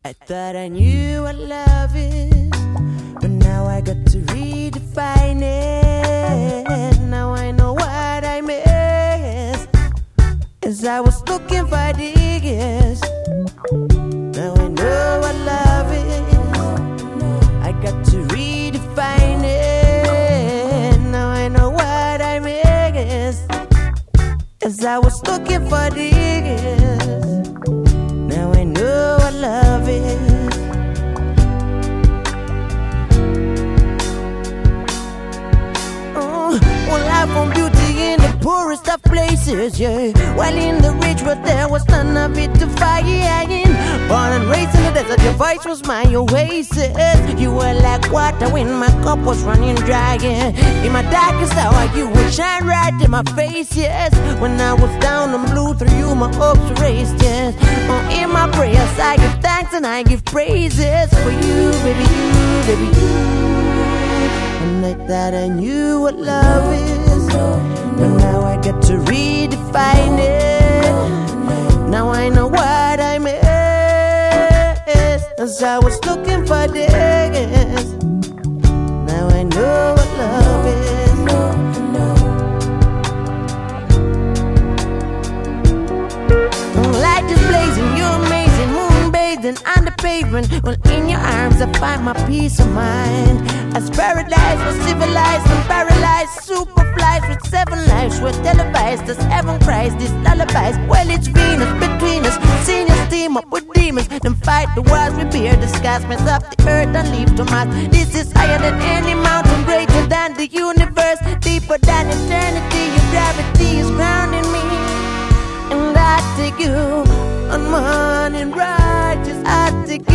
I thought I knew what love is, but now I got to redefine it. Now I know what I missed as I was looking for the years. Now I know what love is. I got to redefine it. Now I know what I missed as I was looking for the years. Now I know what love is. Well, I found beauty in the poorest of places, yeah. While in the rich world there was none of it to find. Born and raised in the desert, your voice was my oasis. You were like water when my cup was running dry, yeah. In my darkest hour, you would shine right in my face, yes. When I was down and blue, through you my hopes were raised, yes. Oh, in my prayers I give thanks and I give praises for you, baby, you, baby, you. And I thought I knew what love is, but now I get to redefine it. Now I know what I miss as I was looking for this. Now I know what love is. Light is blazing, you're amazing, moon bathing on the pavement. Well, in your arms I find my peace of mind. As paradise was civilized and paralyzed, superflies with 7 lives were televised as heaven cries these lullabies. Well, it's Venus between us, seniors team up with demons, then fight the wars we bear. The skies mess up the earth and leave to Mars. This is higher than any mountain, greater than the universe, deeper than eternity. Your gravity is grounding me, and I take you on morning righteous. I take you